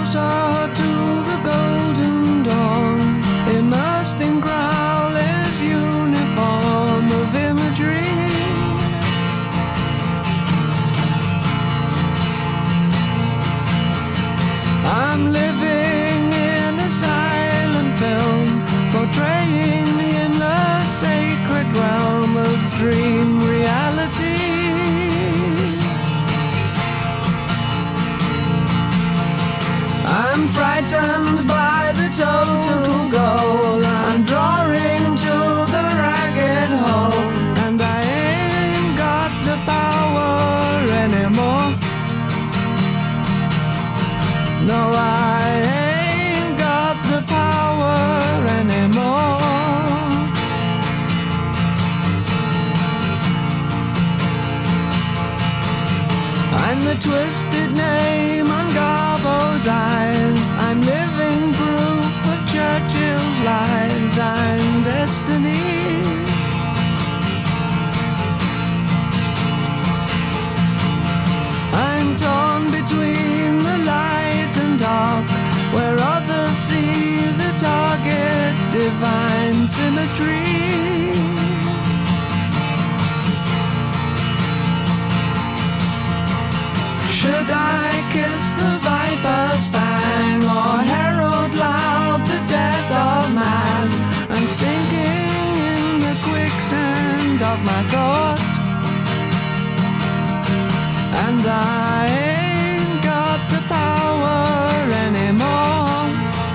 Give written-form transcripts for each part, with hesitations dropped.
closer to the golden dawn, immersed in Crowley's uniform of imagery. I'm living in a silent film, portraying the inner sacred realm of dream reality. I'm frightened by the total goal. I'm drawing to the ragged hole, and I ain't got the power anymore. No, I ain't got the power anymore. I'm the twisted name on Garbo's eyes. I'm living proof of Churchill's lies. I'm destiny. I'm torn between the light and dark, where others see the target, divine symmetry. Should I kiss the viper's fang, or herald loud the death of man? I'm sinking in the quicksand of my thought, and I ain't got the power anymore.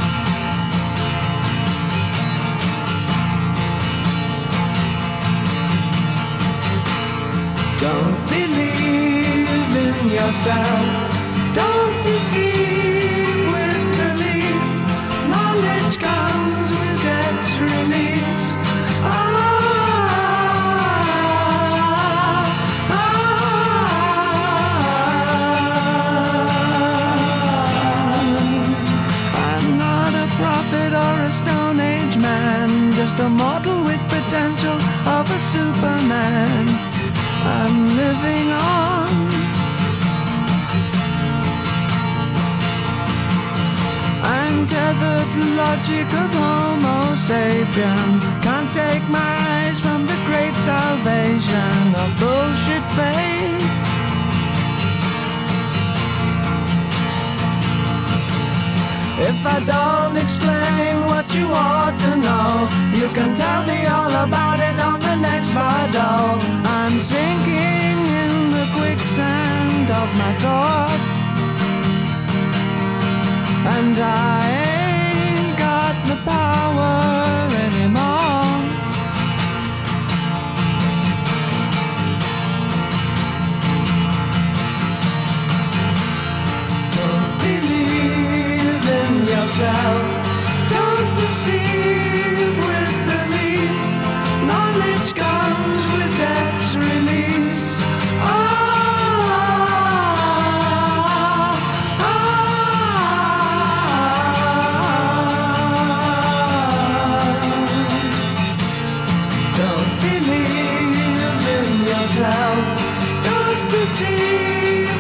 Don't believe in yourself. Don't deceive with belief. Knowledge comes with death's release. I'm not a prophet or a Stone Age man, just a mortal with potential of a Superman. I'm living on. I'm tethered to logic of Homo sapien. Can't take my eyes from the great salvation of bullshit faith. If I don't explain what you ought to know, you can tell me all about it on the next Vado. I'm sinking in the quicksand of my thought, and I ain't got the power anymore. Don't believe in yourself. Don't deceive with belief. Knowledge comes with death's release. Don't believe in yourself. Don't deceive